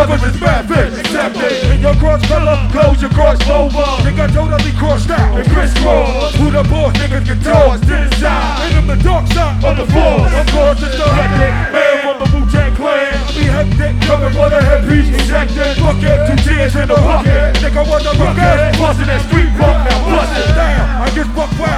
brothers is mad fish, accepted. In your cross color, close your cross over. Nigga totally crossed out and crisscross. Who the boss niggas get tossed to the side. And I'm the dark side of the force. Of course it's the hectic man from the Wu-Tang Clan. Be hectic, coming for the headpiece ejected. Bucket, 2 tears in the bucket. Nigga want the bucket, bustin' that street punk, now bust it down. I just buck wild.